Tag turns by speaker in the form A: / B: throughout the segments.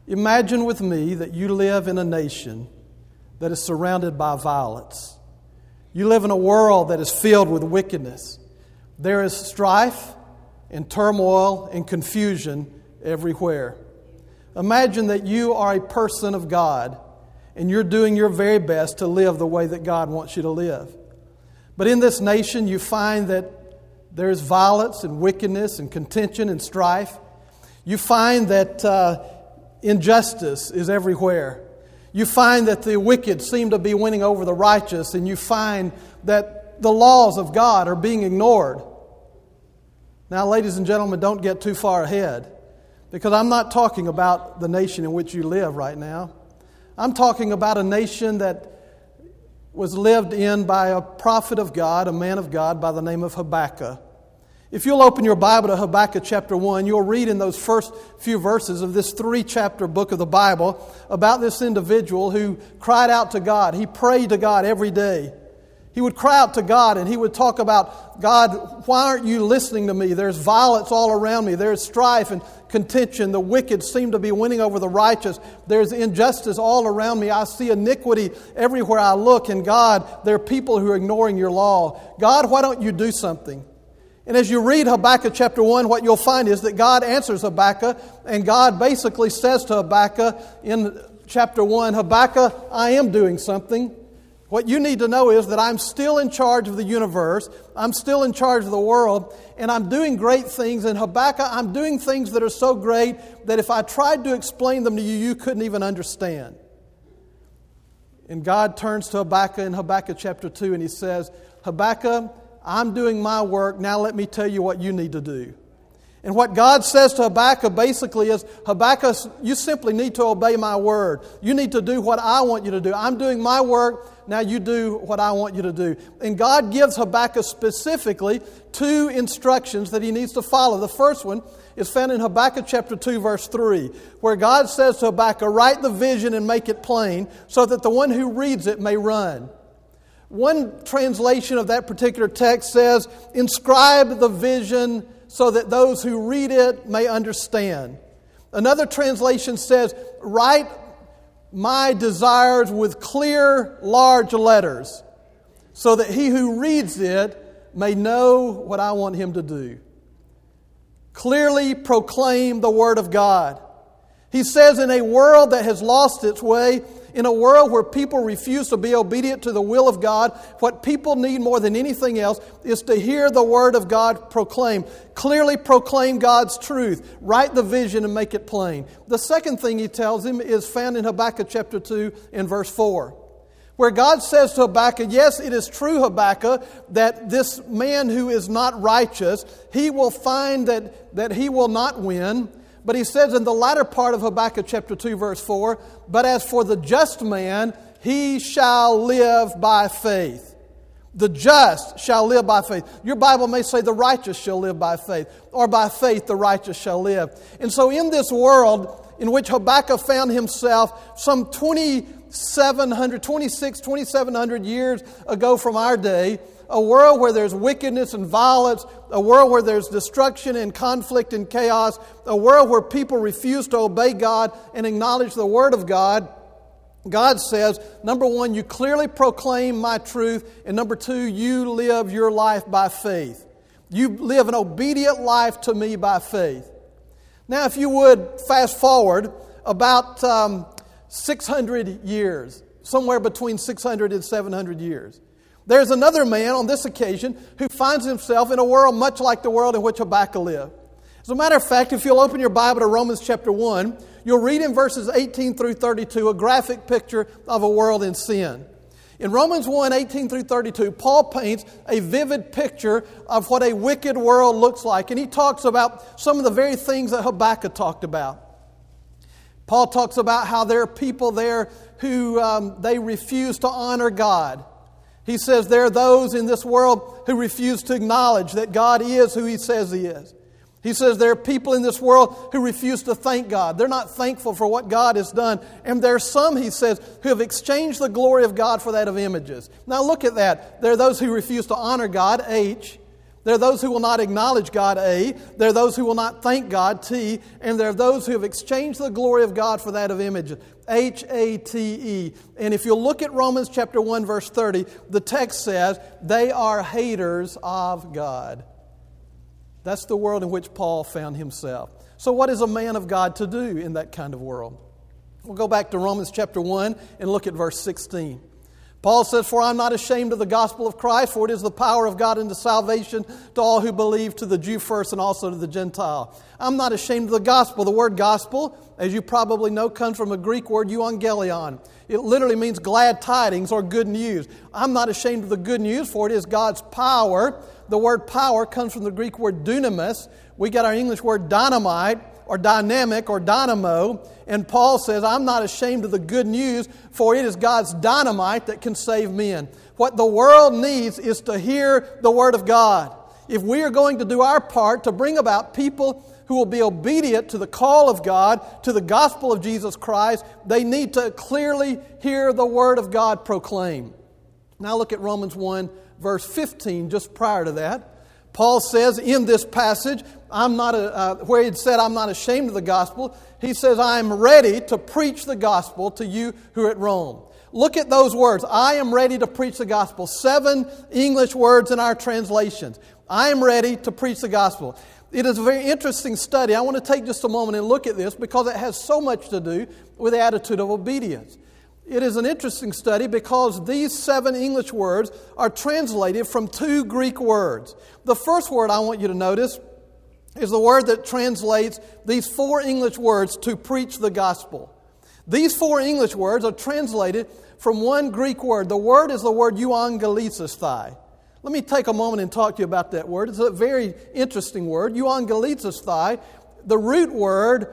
A: Imagine with me that you live in a nation that is surrounded by violence. You live in a world that is filled with wickedness. There is strife and turmoil and confusion everywhere. Imagine that you are a person of God and you're doing your very best to live the way that God wants you to live. But in this nation, you find that there is violence and wickedness and contention and strife. You find that injustice is everywhere. You find that the wicked seem to be winning over the righteous, and you find that the laws of God are being ignored. Now, ladies and gentlemen, don't get too far ahead, because I'm not talking about the nation in which you live right now. I'm talking about a nation that was lived in by a prophet of God, a man of God by the name of Habakkuk. If you'll open your Bible to Habakkuk chapter 1, you'll read in those first few verses of this 3-chapter book of the Bible about this individual who cried out to God. He prayed to God every day. He would cry out to God and he would talk about, God, why aren't you listening to me? There's violence all around me. There's strife and contention. The wicked seem to be winning over the righteous. There's injustice all around me. I see iniquity everywhere I look. And God, there are people who are ignoring your law. God, why don't you do something? And as you read Habakkuk chapter 1, what you'll find is that God answers Habakkuk, and God basically says to Habakkuk in chapter 1, Habakkuk, I am doing something. What you need to know is that I'm still in charge of the universe, I'm still in charge of the world, and I'm doing great things. And Habakkuk, I'm doing things that are so great that if I tried to explain them to you, you couldn't even understand. And God turns to Habakkuk in Habakkuk chapter 2, and He says, Habakkuk, I'm doing my work, now let me tell you what you need to do. And what God says to Habakkuk basically is, Habakkuk, you simply need to obey my word. You need to do what I want you to do. I'm doing my work, now you do what I want you to do. And God gives Habakkuk specifically 2 instructions that he needs to follow. The first one is found in Habakkuk chapter 2, verse 3, where God says to Habakkuk, write the vision and make it plain so that the one who reads it may run. One translation of that particular text says, inscribe the vision so that those who read it may understand. Another translation says, write my desires with clear, large letters so that he who reads it may know what I want him to do. Clearly proclaim the Word of God. He says, in a world that has lost its way, in a world where people refuse to be obedient to the will of God, what people need more than anything else is to hear the Word of God proclaimed. Clearly proclaim God's truth. Write the vision and make it plain. The second thing he tells him is found in Habakkuk chapter 2 in verse 4, where God says to Habakkuk, yes, it is true, Habakkuk, that this man who is not righteous, he will find that he will not win. But he says in the latter part of Habakkuk chapter 2, verse 4, but as for the just man, he shall live by faith. The just shall live by faith. Your Bible may say the righteous shall live by faith, or by faith the righteous shall live. And so in this world in which Habakkuk found himself some 2,700 years ago from our day, a world where there's wickedness and violence, a world where there's destruction and conflict and chaos, a world where people refuse to obey God and acknowledge the Word of God, God says, number one, you clearly proclaim my truth, and number two, you live your life by faith. You live an obedient life to me by faith. Now, if you would fast forward about 600 years, somewhere between 600 and 700 years. There's another man on this occasion who finds himself in a world much like the world in which Habakkuk lived. As a matter of fact, if you'll open your Bible to Romans chapter 1, you'll read in verses 18 through 32 a graphic picture of a world in sin. In Romans 1, 18 through 32, Paul paints a vivid picture of what a wicked world looks like. And he talks about some of the very things that Habakkuk talked about. Paul talks about how there are people there who they refuse to honor God. He says there are those in this world who refuse to acknowledge that God is who He says He is. He says there are people in this world who refuse to thank God. They're not thankful for what God has done. And there are some, he says, who have exchanged the glory of God for that of images. Now look at that. There are those who refuse to honor God, H. There are those who will not acknowledge God, A. There are those who will not thank God, T. And there are those who have exchanged the glory of God for that of images, H-A-T-E. And if you look at Romans chapter 1, verse 30, the text says, they are haters of God. That's the world in which Paul found himself. So what is a man of God to do in that kind of world? We'll go back to Romans chapter 1 and look at verse 16. Paul says, for I'm not ashamed of the gospel of Christ, for it is the power of God unto salvation to all who believe, to the Jew first and also to the Gentile. I'm not ashamed of the gospel. The word gospel, as you probably know, comes from a Greek word, euangelion. It literally means glad tidings or good news. I'm not ashamed of the good news, for it is God's power. The word power comes from the Greek word dunamis. We get our English word dynamite or dynamic or dynamo. And Paul says, I'm not ashamed of the good news, for it is God's dynamite that can save men. What the world needs is to hear the Word of God. If we are going to do our part to bring about people who will be obedient to the call of God, to the gospel of Jesus Christ, they need to clearly hear the Word of God proclaimed. Now look at Romans 1, verse 15, just prior to that. Paul says in this passage, where he said, I'm not ashamed of the gospel, he says, I am ready to preach the gospel to you who are at Rome. Look at those words. I am ready to preach the gospel. 7 English words in our translations. I am ready to preach the gospel. It is a very interesting study. I want to take just a moment and look at this because it has so much to do with the attitude of obedience. It is an interesting study because these 7 English words are translated from 2 Greek words. The first word I want you to notice is the word that translates these 4 English words to preach the gospel. These 4 English words are translated from one Greek word. The word is the word euangelistai. Let me take a moment and talk to you about that word. It's a very interesting word. Euangelistai, the root word,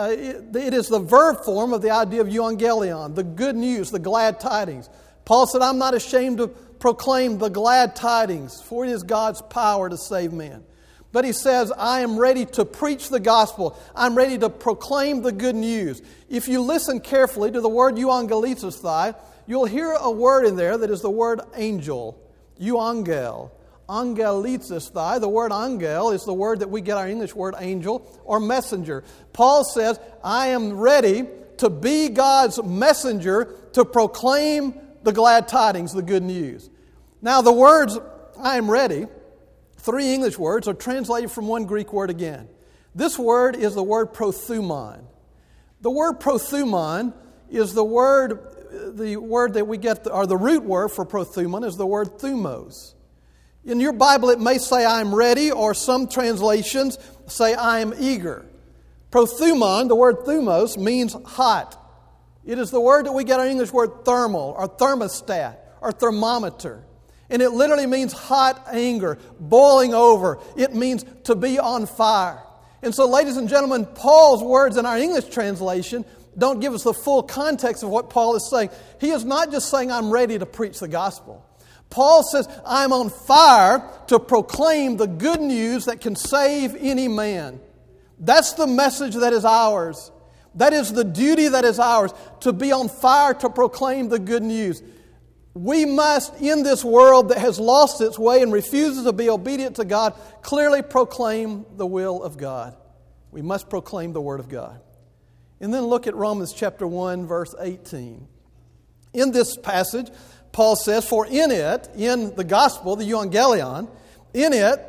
A: it is the verb form of the idea of euangelion, the good news, the glad tidings. Paul said, I'm not ashamed to proclaim the glad tidings, for it is God's power to save men. But he says, I am ready to preach the gospel. I'm ready to proclaim the good news. If you listen carefully to the word euangelistai, you'll hear a word in there that is the word angel, euangel. Angelistai, the word angel is the word that we get our English word angel or messenger. Paul says, I am ready to be God's messenger to proclaim the glad tidings, the good news. Now the words, I am ready, 3 English words are translated from one Greek word again. This word is the word prothumon. The word prothumon is the word that we get, or the root word for prothumon is the word thumos. In your Bible, it may say, I am ready, or some translations say, I am eager. Prothumon, the word thumos, means hot. It is the word that we get our English word thermal, or thermostat, or thermometer. And it literally means hot anger, boiling over. It means to be on fire. And so, ladies and gentlemen, Paul's words in our English translation don't give us the full context of what Paul is saying. He is not just saying, I'm ready to preach the gospel. Paul says, I'm on fire to proclaim the good news that can save any man. That's the message that is ours. That is the duty that is ours, to be on fire to proclaim the good news. We must, in this world that has lost its way and refuses to be obedient to God, clearly proclaim the will of God. We must proclaim the Word of God. And then look at Romans chapter 1, verse 18. In this passage, Paul says, for in it, in the gospel, the euangelion, in it,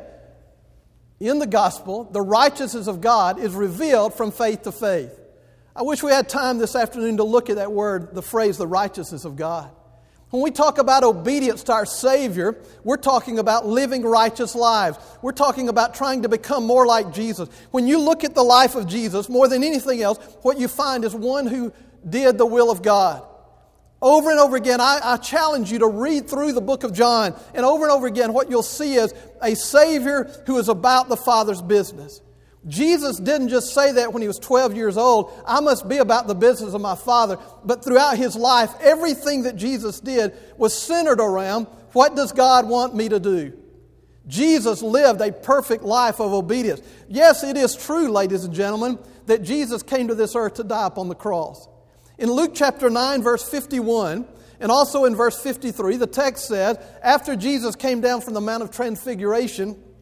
A: in the gospel, the righteousness of God is revealed from faith to faith. I wish we had time this afternoon to look at that word, the phrase, the righteousness of God. When we talk about obedience to our Savior, we're talking about living righteous lives. We're talking about trying to become more like Jesus. When you look at the life of Jesus, more than anything else, what you find is one who did the will of God. Over and over again, I challenge you to read through the book of John. And over again, what you'll see is a Savior who is about the Father's business. Jesus didn't just say that when he was 12 years old, I must be about the business of my Father. But throughout his life, everything that Jesus did was centered around, what does God want me to do? Jesus lived a perfect life of obedience. Yes, it is true, ladies and gentlemen, that Jesus came to this earth to die upon the cross. In Luke chapter 9, verse 51, and also in verse 53, the text says, after Jesus came down from the Mount of Transfiguration,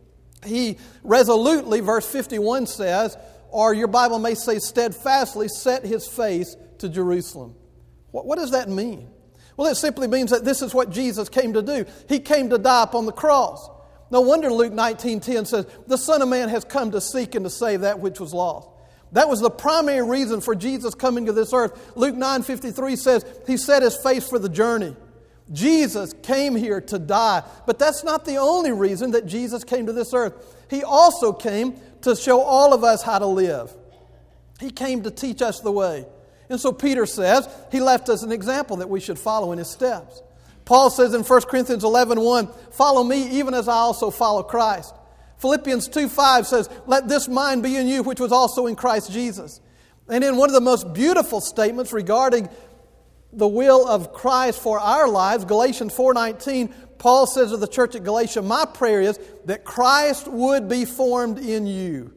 A: He resolutely, verse 51 says, or your Bible may say steadfastly, set his face to Jerusalem. What does that mean? Well, it simply means that this is what Jesus came to do. He came to die upon the cross. No wonder Luke 19:10 says, the Son of Man has come to seek and to save that which was lost. That was the primary reason for Jesus coming to this earth. Luke 9:53 says, he set his face for the journey. Jesus came here to die. But that's not the only reason that Jesus came to this earth. He also came to show all of us how to live. He came to teach us the way. And so Peter says he left us an example that we should follow in his steps. Paul says in 1 Corinthians 11:1, follow me even as I also follow Christ. Philippians 2:5 says, let this mind be in you which was also in Christ Jesus. And in one of the most beautiful statements regarding the will of Christ for our lives, Galatians 4:19, Paul says to the church at Galatia, my prayer is that Christ would be formed in you.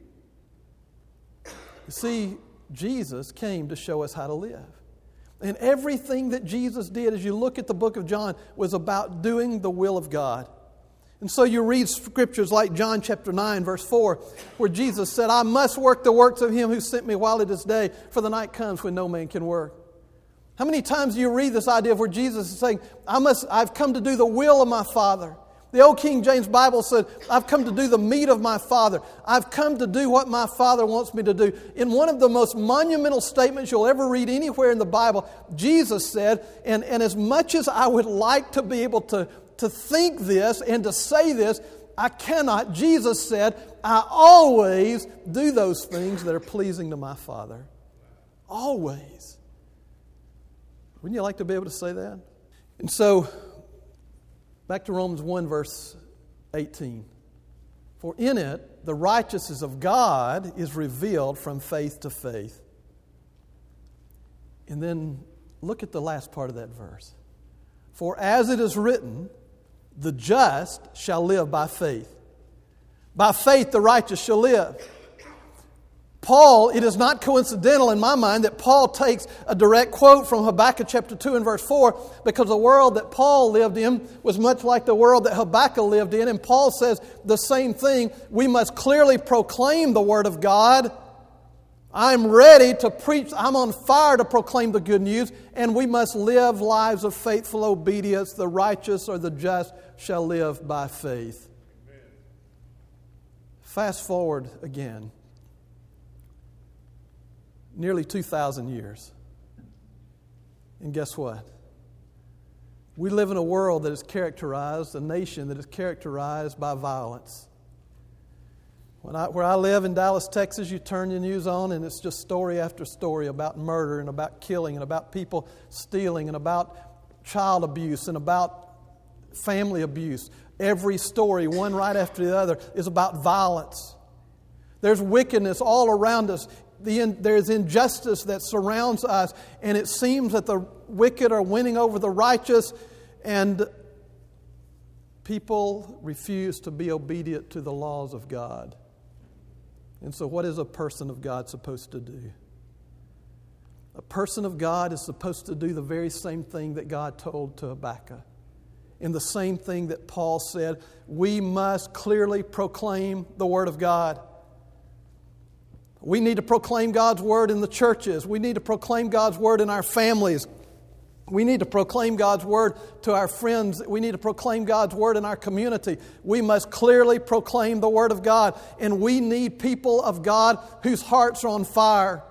A: You see, Jesus came to show us how to live. And everything that Jesus did, as you look at the book of John, was about doing the will of God. And so you read scriptures like John chapter 9, verse 4, where Jesus said, I must work the works of him who sent me while it is day, for the night comes when no man can work. How many times do you read this idea of where Jesus is saying, I've come to do the will of my Father? The old King James Bible said, I've come to do the meat of my Father. I've come to do what my Father wants me to do. In one of the most monumental statements you'll ever read anywhere in the Bible, Jesus said, and as much as I would like to be able to think this and to say this, I cannot. Jesus said, I always do those things that are pleasing to my Father. Always. Wouldn't you like to be able to say that? And so, back to Romans 1, verse 18. For in it, the righteousness of God is revealed from faith to faith. And then look at the last part of that verse. For as it is written, the just shall live by faith. By faith the righteous shall live. Paul, it is not coincidental in my mind that Paul takes a direct quote from Habakkuk chapter 2 and verse 4, because the world that Paul lived in was much like the world that Habakkuk lived in. And Paul says the same thing. We must clearly proclaim the Word of God. I'm ready to preach. I'm on fire to proclaim the good news. And we must live lives of faithful obedience. The righteous or the just shall live by faith. Amen. Fast forward again. Nearly 2,000 years. And guess what? We live in a world that is characterized, a nation that is characterized by violence. Where I live in Dallas, Texas, you turn your news on and it's just story after story about murder and about killing and about people stealing and about child abuse and about family abuse. Every story, one right after the other, is about violence. There's wickedness all around us. There's injustice that surrounds us, and it seems that the wicked are winning over the righteous, and people refuse to be obedient to the laws of God. And so what is a person of God supposed to do? A person of God is supposed to do the very same thing that God told to Habakkuk. And the same thing that Paul said, we must clearly proclaim the Word of God. We need to proclaim God's Word in the churches. We need to proclaim God's Word in our families. We need to proclaim God's Word to our friends. We need to proclaim God's Word in our community. We must clearly proclaim the Word of God. And we need people of God whose hearts are on fire.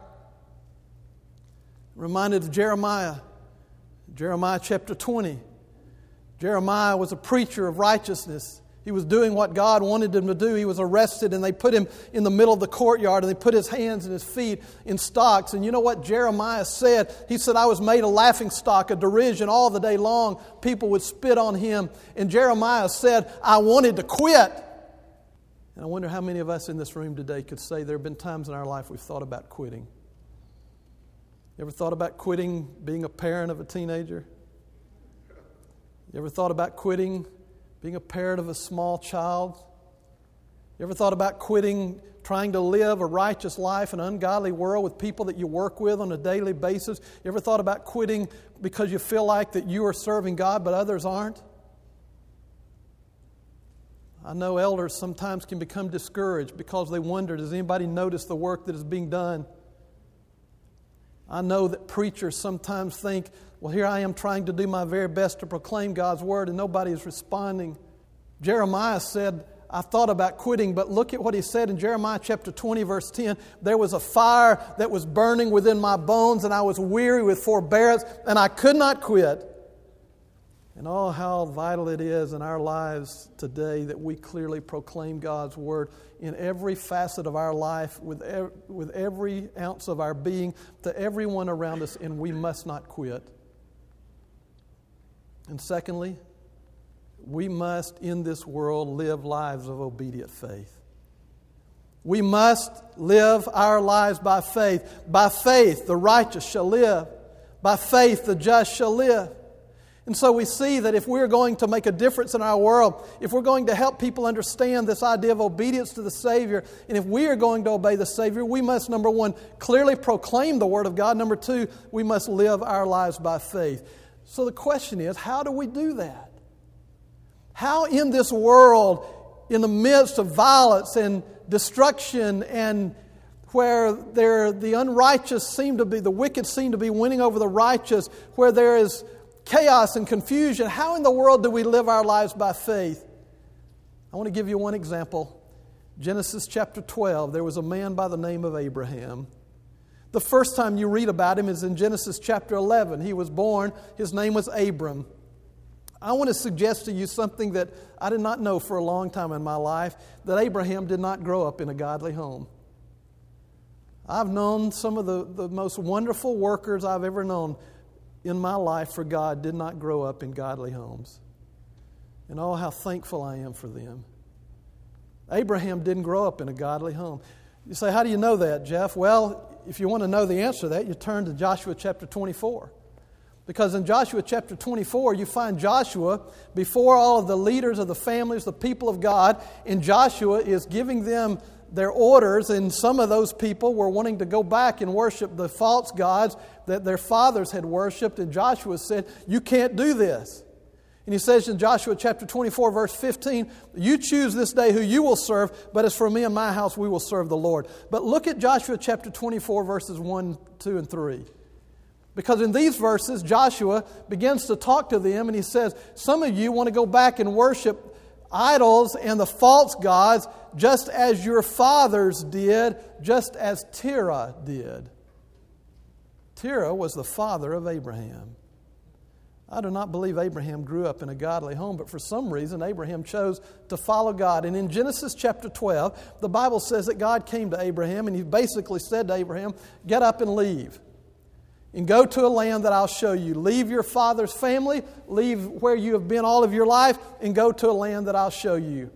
A: Reminded of Jeremiah. Jeremiah chapter 20. Jeremiah was a preacher of righteousness. He was doing what God wanted him to do. He was arrested and they put him in the middle of the courtyard and they put his hands and his feet in stocks. And you know what Jeremiah said? He said, I was made a laughingstock, a derision all the day long. People would spit on him. And Jeremiah said, I wanted to quit. And I wonder how many of us in this room today could say there have been times in our life we've thought about quitting. You ever thought about quitting being a parent of a teenager? You ever thought about quitting being a parent of a small child? You ever thought about quitting trying to live a righteous life in an ungodly world with people that you work with on a daily basis? You ever thought about quitting because you feel like that you are serving God but others aren't? I know elders sometimes can become discouraged because they wonder, does anybody notice the work that is being done? I know that preachers sometimes think, well, here I am trying to do my very best to proclaim God's Word and nobody is responding. Jeremiah said, I thought about quitting, but look at what he said in Jeremiah chapter 20, verse 10. There was a fire that was burning within my bones, and I was weary with forbearance, and I could not quit. And oh, how vital it is in our lives today that we clearly proclaim God's Word in every facet of our life, with every ounce of our being, to everyone around us, and we must not quit. And secondly, we must, in this world, live lives of obedient faith. We must live our lives by faith. By faith, the righteous shall live. By faith, the just shall live. And so we see that if we're going to make a difference in our world, if we're going to help people understand this idea of obedience to the Savior, and if we are going to obey the Savior, we must, number one, clearly proclaim the Word of God. Number two, we must live our lives by faith. So the question is, how do we do that? How in this world, in the midst of violence and destruction, and where the unrighteous seem to be, the wicked seem to be winning over the righteous, where there is chaos and confusion, how in the world do we live our lives by faith? I want to give you one example. Genesis chapter 12, there was a man by the name of Abraham. The first time you read about him is in Genesis chapter 11. He was born, his name was Abram. I want to suggest to you something that I did not know for a long time in my life, that Abraham did not grow up in a godly home. I've known some of the most wonderful workers I've ever known in my life for God did not grow up in godly homes. And oh, how thankful I am for them. Abraham didn't grow up in a godly home. You say, how do you know that, Jeff? Well, if you want to know the answer to that, you turn to Joshua chapter 24. Because in Joshua chapter 24, you find Joshua before all of the leaders of the families, the people of God, and Joshua is giving them their orders, and some of those people were wanting to go back and worship the false gods that their fathers had worshipped, and Joshua said, you can't do this. And he says in Joshua chapter 24, verse 15, you choose this day who you will serve, but as for me and my house, we will serve the Lord. But look at Joshua chapter 24, verses 1, 2, and 3. Because in these verses, Joshua begins to talk to them, and he says, some of you want to go back and worship idols and the false gods, just as your fathers did, just as Terah did. Terah was the father of Abraham. I do not believe Abraham grew up in a godly home, but for some reason Abraham chose to follow God. And in Genesis chapter 12, the Bible says that God came to Abraham and he basically said to Abraham, get up and leave. And go to a land that I'll show you. Leave your father's family, leave where you have been all of your life, and go to a land that I'll show you.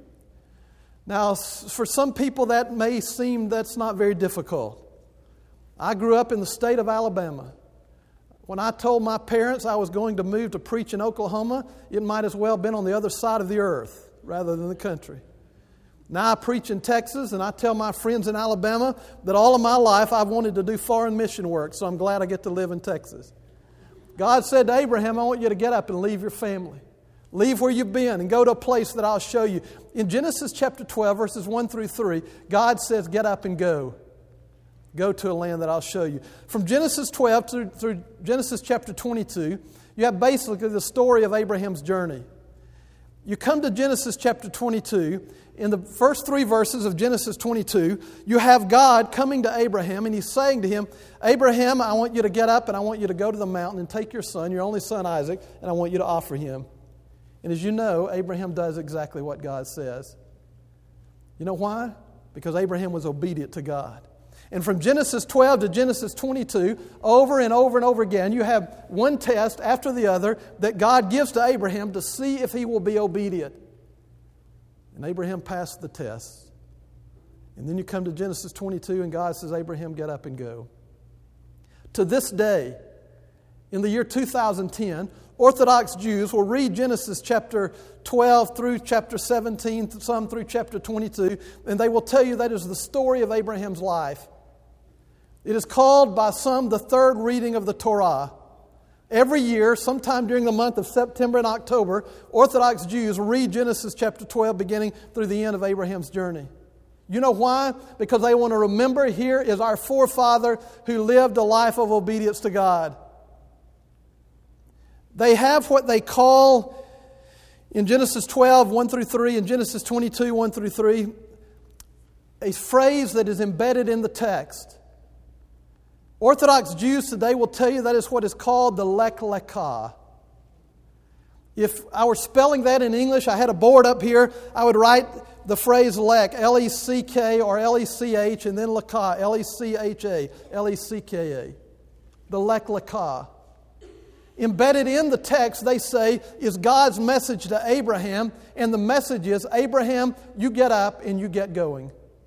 A: Now, for some people that may seem that's not very difficult. I grew up in the state of Alabama. When I told my parents I was going to move to preach in Oklahoma, it might as well have been on the other side of the earth rather than the country. Now I preach in Texas, and I tell my friends in Alabama that all of my life I've wanted to do foreign mission work, so I'm glad I get to live in Texas. God said to Abraham, I want you to get up and leave your family. Leave where you've been and go to a place that I'll show you. In Genesis chapter 12, verses 1 through 3, God says, get up and go. Go to a land that I'll show you. From Genesis 12 through Genesis chapter 22, you have basically the story of Abraham's journey. You come to Genesis chapter 22. In the first 3 verses of Genesis 22, you have God coming to Abraham, and he's saying to him, Abraham, I want you to get up and I want you to go to the mountain and take your son, your only son Isaac, and I want you to offer him. And as you know, Abraham does exactly what God says. You know why? Because Abraham was obedient to God. And from Genesis 12 to Genesis 22, over and over and over again, you have one test after the other that God gives to Abraham to see if he will be obedient. And Abraham passed the test. And then you come to Genesis 22 and God says, Abraham, get up and go. To this day, in the year 2010, Orthodox Jews will read Genesis chapter 12 through chapter 17, some through chapter 22, and they will tell you that is the story of Abraham's life. It is called by some the third reading of the Torah. Every year, sometime during the month of September and October, Orthodox Jews read Genesis chapter 12 beginning through the end of Abraham's journey. You know why? Because they want to remember here is our forefather who lived a life of obedience to God. They have what they call in Genesis 12, 1 through 3, and Genesis 22, 1 through 3, a phrase that is embedded in the text. Orthodox Jews today will tell you that is what is called the Lech Lekah. If I were spelling that in English, I had a board up here, I would write the phrase Lech, L-E-C-K or L-E-C-H, and then Lekah, L-E-C-H-A, L-E-C-K-A. The Lech Lekah. Embedded in the text, they say, is God's message to Abraham, and the message is, Abraham, you get up and you get going.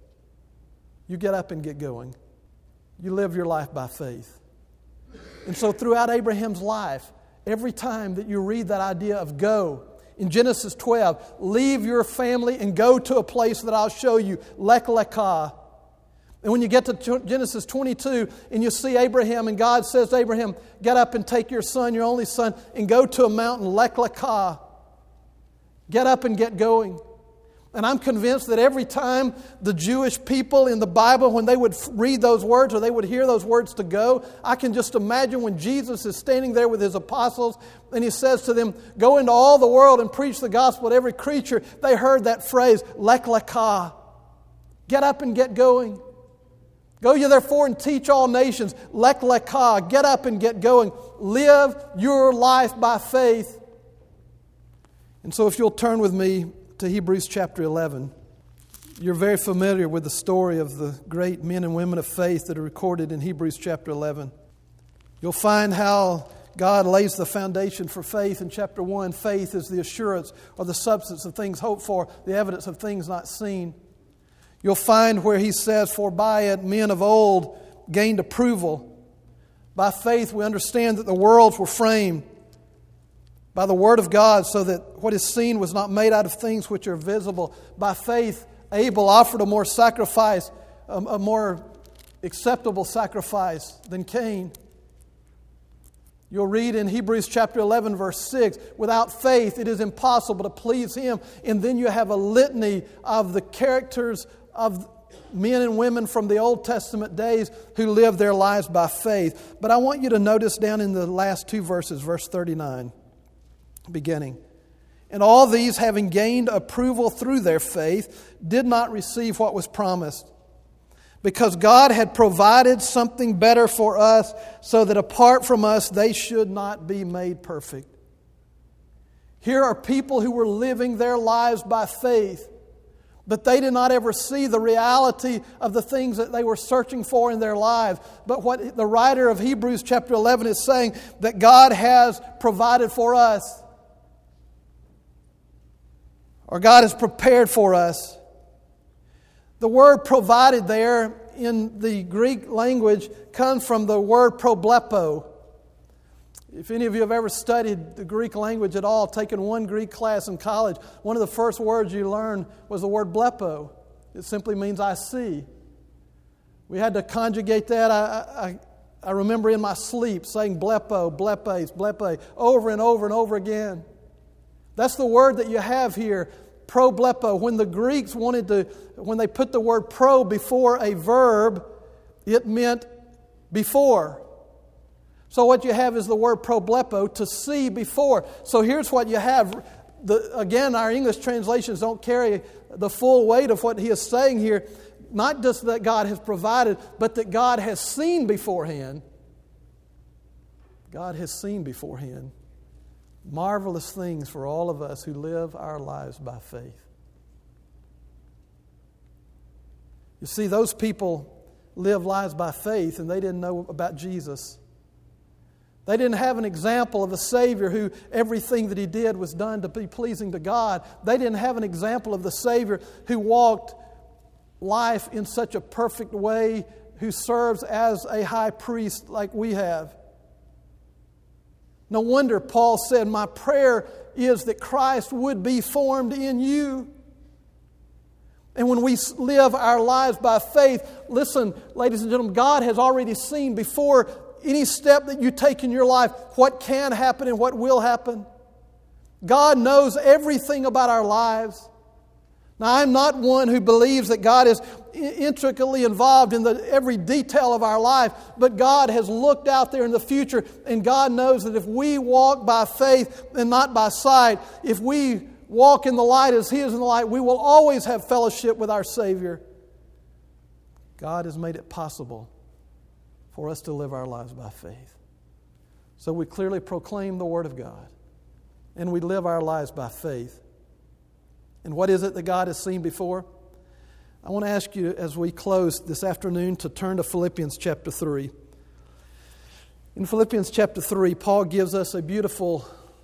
A: You get up and get going. You live your life by faith. And so throughout Abraham's life, every time that you read that idea of go, in Genesis 12, leave your family and go to a place that I'll show you, Lech Lekah. And when you get to Genesis 22 and you see Abraham and God says to Abraham, get up and take your son, your only son, and go to a mountain, Lech Lekah. Get up and get going. And I'm convinced that every time the Jewish people in the Bible, when they would read those words or they would hear those words to go, I can just imagine when Jesus is standing there with His apostles and He says to them, go into all the world and preach the gospel to every creature. They heard that phrase, Lech Lekah. Get up and get going. Go ye therefore and teach all nations. Lech Lekah. Get up and get going. Live your life by faith. And so if you'll turn with me to Hebrews chapter 11. You're very familiar with the story of the great men and women of faith that are recorded in Hebrews chapter 11. You'll find how God lays the foundation for faith in chapter 1. Faith is the assurance or the substance of things hoped for, the evidence of things not seen. You'll find where He says, for by it men of old gained approval. By faith we understand that the worlds were framed by the Word of God, so that what is seen was not made out of things which are visible. By faith, Abel offered a more acceptable sacrifice than Cain. You'll read in Hebrews chapter 11, verse 6, without faith it is impossible to please Him. And then you have a litany of the characters of men and women from the Old Testament days who lived their lives by faith. But I want you to notice down in the last two verses, verse 39. Beginning. And all these, having gained approval through their faith, did not receive what was promised, because God had provided something better for us, so that apart from us they should not be made perfect. Here are people who were living their lives by faith, but they did not ever see the reality of the things that they were searching for in their lives. But what the writer of Hebrews chapter 11 is saying, that God has provided for us, or God has prepared for us. The word provided there in the Greek language comes from the word problepo. If any of you have ever studied the Greek language at all, taken one Greek class in college, one of the first words you learned was the word blepo. It simply means I see. We had to conjugate that. I remember in my sleep saying blepo, blepes, blepe, over and over and over again. That's the word that you have here, problepo. When the Greeks when they put the word pro before a verb, it meant before. So what you have is the word problepo, to see before. So here's what you have. Again, our English translations don't carry the full weight of what he is saying here. Not just that God has provided, but that God has seen beforehand. God has seen beforehand marvelous things for all of us who live our lives by faith. You see, those people live lives by faith, and they didn't know about Jesus. They didn't have an example of a Savior who everything that He did was done to be pleasing to God. They didn't have an example of the Savior who walked life in such a perfect way, who serves as a high priest like we have. No wonder Paul said, my prayer is that Christ would be formed in you. And when we live our lives by faith, listen, ladies and gentlemen, God has already seen before any step that you take in your life, what can happen and what will happen. God knows everything about our lives. Now, I'm not one who believes that God is intricately involved in every detail of our life, but God has looked out there in the future, and God knows that if we walk by faith and not by sight, if we walk in the light as He is in the light, we will always have fellowship with our Savior. God has made it possible for us to live our lives by faith. So we clearly proclaim the Word of God, and we live our lives by faith. And what is it that God has seen before? I want to ask you as we close this afternoon to turn to Philippians chapter 3. In Philippians chapter 3, Paul gives us a beautiful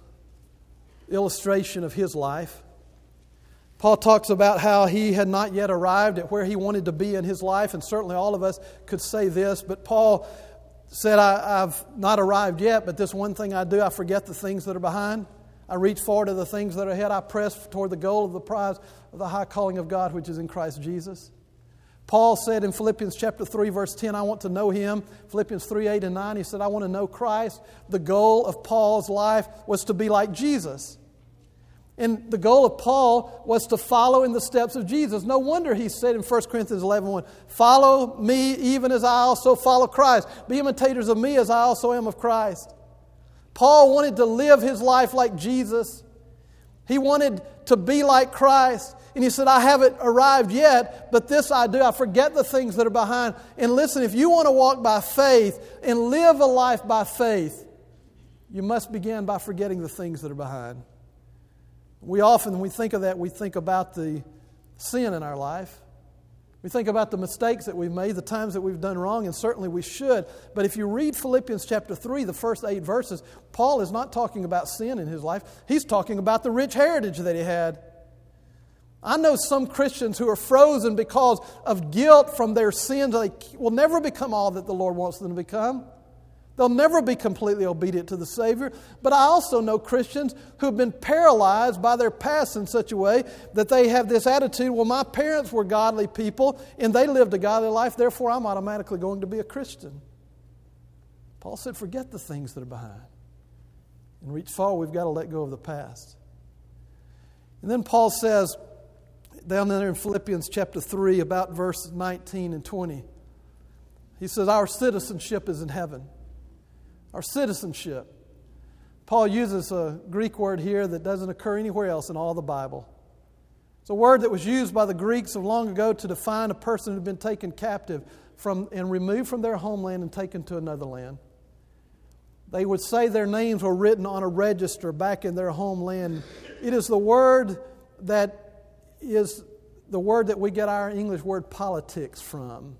A: illustration of his life. Paul talks about how he had not yet arrived at where he wanted to be in his life, and certainly all of us could say this, but Paul said, I've not arrived yet, but this one thing I do, I forget the things that are behind. I reach forward to the things that are ahead. I press toward the goal of the prize of the high calling of God, which is in Christ Jesus. Paul said in Philippians chapter 3, verse 10, I want to know Him. Philippians 3, 8 and 9, he said, I want to know Christ. The goal of Paul's life was to be like Jesus. And the goal of Paul was to follow in the steps of Jesus. No wonder he said in 1 Corinthians 11:1, follow me even as I also follow Christ. Be imitators of me as I also am of Christ. Paul wanted to live his life like Jesus. He wanted to be like Christ. And he said, I haven't arrived yet, but this I do. I forget the things that are behind. And listen, if you want to walk by faith and live a life by faith, you must begin by forgetting the things that are behind. We often, when we think of that, we think about the sin in our life. We think about the mistakes that we've made, the times that we've done wrong, and certainly we should. But if you read Philippians chapter 3, the first 8 verses, Paul is not talking about sin in his life. He's talking about the rich heritage that he had. I know some Christians who are frozen because of guilt from their sins. They will never become all that the Lord wants them to become. They'll never be completely obedient to the Savior. But I also know Christians who have been paralyzed by their past in such a way that they have this attitude, well, my parents were godly people and they lived a godly life, therefore I'm automatically going to be a Christian. Paul said, forget the things that are behind. And reach forward, we've got to let go of the past. And then Paul says, down there in Philippians chapter 3, about verse 19 and 20, he says, our citizenship is in heaven. Our citizenship. Paul uses a Greek word here that doesn't occur anywhere else in all the Bible. It's a word that was used by the Greeks of long ago to define a person who had been taken captive and removed from their homeland and taken to another land. They would say their names were written on a register back in their homeland. It is the word that is the word that we get our English word politics from.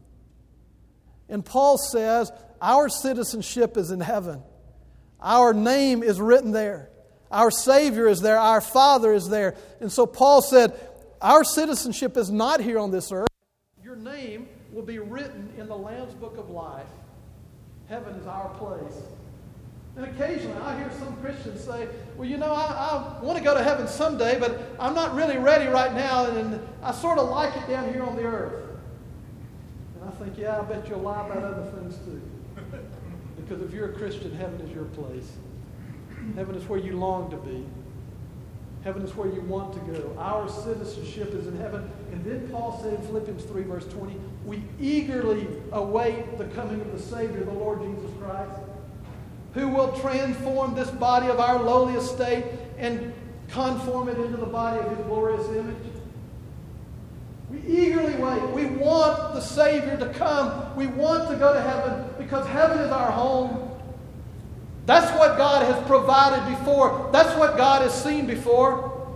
A: And Paul says, our citizenship is in heaven. Our name is written there. Our Savior is there. Our Father is there. And so Paul said, our citizenship is not here on this earth. Your name will be written in the Lamb's Book of Life. Heaven is our place. And occasionally I hear some Christians say, well, you know, I want to go to heaven someday, but I'm not really ready right now, and I sort of like it down here on the earth. And I think, yeah, I bet you'll lie about other things too. Because if you're a Christian, heaven is your place. Heaven is where you long to be. Heaven is where you want to go. Our citizenship is in heaven. And then Paul said in Philippians 3, verse 20, we eagerly await the coming of the Savior, the Lord Jesus Christ, who will transform this body of our lowly estate and conform it into the body of His glorious image. We eagerly wait. We want the Savior to come. We want to go to heaven because heaven is our home. That's what God has provided before. That's what God has seen before.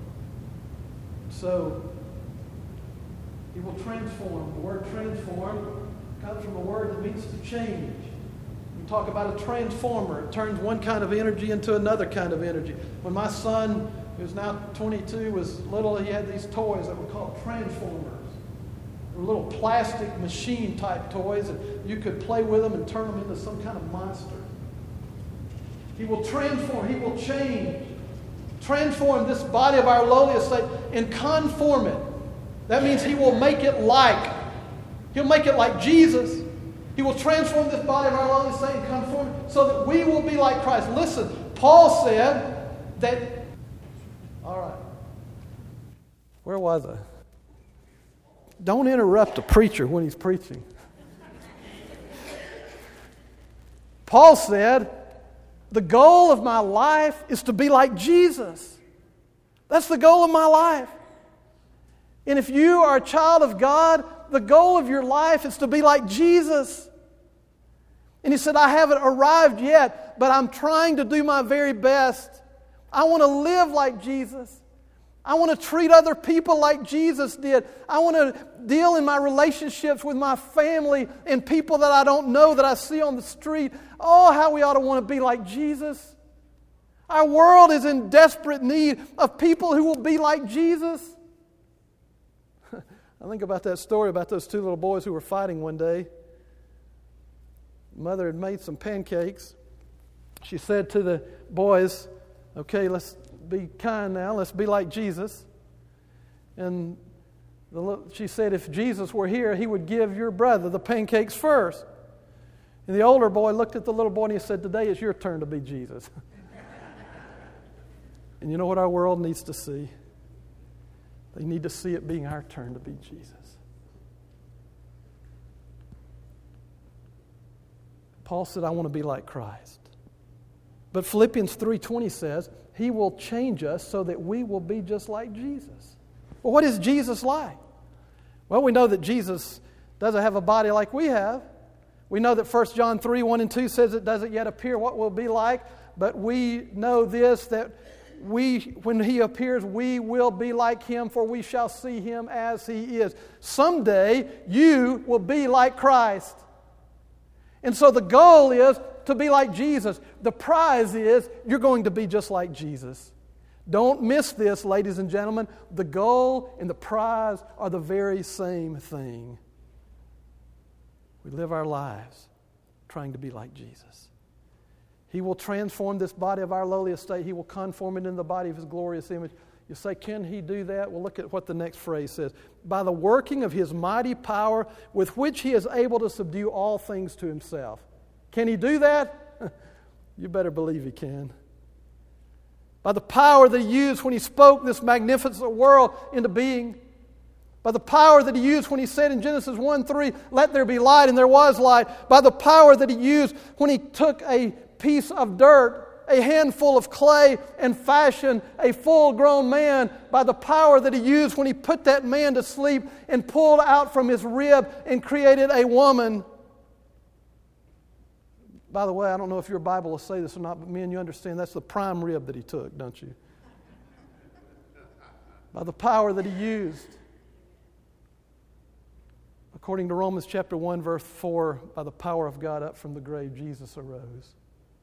A: So, He will transform. The word transform comes from a word that means to change. We talk about a transformer. It turns one kind of energy into another kind of energy. When my son, who's now 22, was little, he had these toys that were called transformers. They were little plastic machine type toys, and you could play with them and turn them into some kind of monster. He will transform. He will change. Transform this body of our lowly estate and conform it. That means He will make it like. He'll make it like Jesus. He will transform this body of our lowly state and conform it so that we will be like Christ. Listen, Paul said that... All right. Where was I? Don't interrupt a preacher when he's preaching. Paul said, the goal of my life is to be like Jesus. That's the goal of my life. And if you are a child of God, the goal of your life is to be like Jesus. And he said, I haven't arrived yet, but I'm trying to do my very best. I want to live like Jesus. I want to treat other people like Jesus did. I want to deal in my relationships with my family and people that I don't know that I see on the street. Oh, how we ought to want to be like Jesus. Our world is in desperate need of people who will be like Jesus. I think about that story about those two little boys who were fighting one day. Mother had made some pancakes. She said to the boys, okay, let's be kind now. Let's be like Jesus. And she said, if Jesus were here, he would give your brother the pancakes first. And the older boy looked at the little boy and he said, today is your turn to be Jesus. And you know what our world needs to see? They need to see it being our turn to be Jesus. Paul said, I want to be like Christ. But Philippians 3:20 says, He will change us so that we will be just like Jesus. Well, what is Jesus like? Well, we know that Jesus doesn't have a body like we have. We know that 1 John 3:1 and 2 says it doesn't yet appear what we'll be like, but we know this, that when He appears, we will be like Him, for we shall see Him as He is. Someday, you will be like Christ. And so the goal is to be like Jesus. The prize is you're going to be just like Jesus. Don't miss this, ladies and gentlemen. The goal and the prize are the very same thing. We live our lives trying to be like Jesus. He will transform this body of our lowly estate. He will conform it in the body of His glorious image. You say, can He do that? Well, look at what the next phrase says. By the working of His mighty power with which He is able to subdue all things to Himself. Can He do that? You better believe He can. By the power that He used when He spoke this magnificent world into being. By the power that He used when He said in Genesis 1:3, let there be light, and there was light. By the power that He used when He took a piece of dirt, a handful of clay, and fashioned a full-grown man. By the power that He used when He put that man to sleep and pulled out from his rib and created a woman. By the way, I don't know if your Bible will say this or not, but me and you understand that's the prime rib that He took, don't you? By the power that He used. According to Romans chapter 1, verse 4, by the power of God up from the grave, Jesus arose.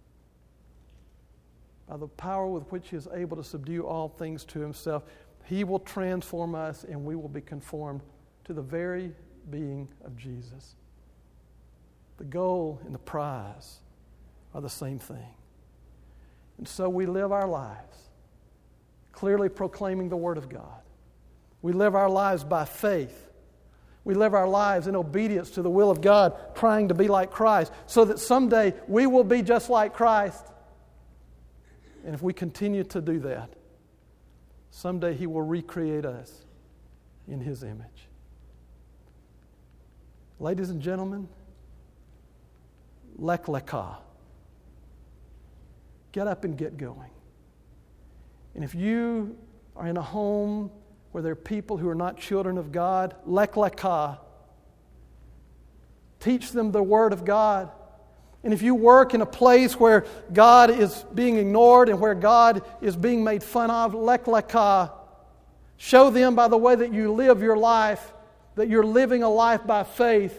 A: By the power with which He is able to subdue all things to Himself, He will transform us and we will be conformed to the very being of Jesus. The goal and the prize are the same thing. And so we live our lives clearly proclaiming the Word of God. We live our lives by faith. We live our lives in obedience to the will of God, trying to be like Christ, so that someday we will be just like Christ. And if we continue to do that, someday He will recreate us in His image. Ladies and gentlemen, lek lekah. Get up and get going. And if you are in a home where there are people who are not children of God, lek lekah. Teach them the Word of God. And if you work in a place where God is being ignored and where God is being made fun of, lek lekah. Show them by the way that you live your life that you're living a life by faith.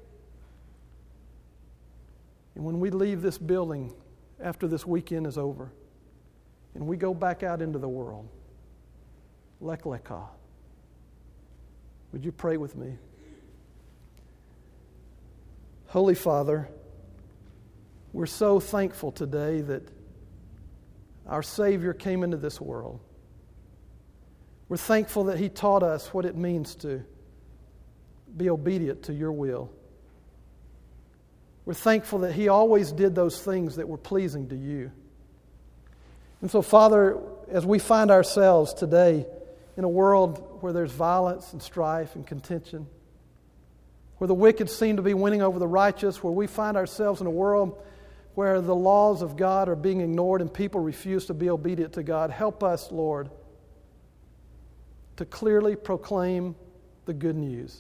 A: And when we leave this building after this weekend is over and we go back out into the world, lek lekah. Would you pray with me? Holy Father, we're so thankful today that our Savior came into this world. We're thankful that He taught us what it means to be obedient to Your will. We're thankful that He always did those things that were pleasing to You. And so, Father, as we find ourselves today in a world where there's violence and strife and contention, where the wicked seem to be winning over the righteous, where we find ourselves in a world where the laws of God are being ignored and people refuse to be obedient to God, help us, Lord, to clearly proclaim the good news.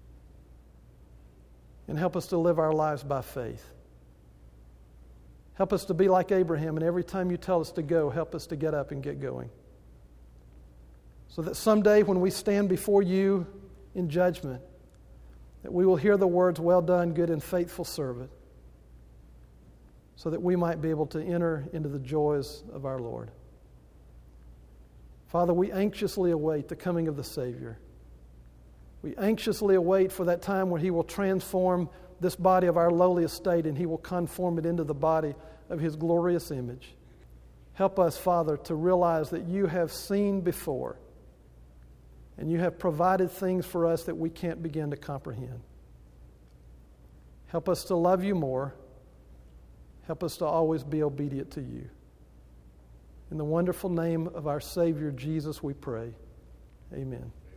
A: And help us to live our lives by faith. Help us to be like Abraham, and every time You tell us to go, help us to get up and get going. So that someday when we stand before You in judgment, that we will hear the words, "Well done, good and faithful servant," so that we might be able to enter into the joys of our Lord. Father, we anxiously await the coming of the Savior. We anxiously await for that time when He will transform this body of our lowly estate and He will conform it into the body of His glorious image. Help us, Father, to realize that You have seen before and You have provided things for us that we can't begin to comprehend. Help us to love You more. Help us to always be obedient to You. In the wonderful name of our Savior, Jesus, we pray. Amen.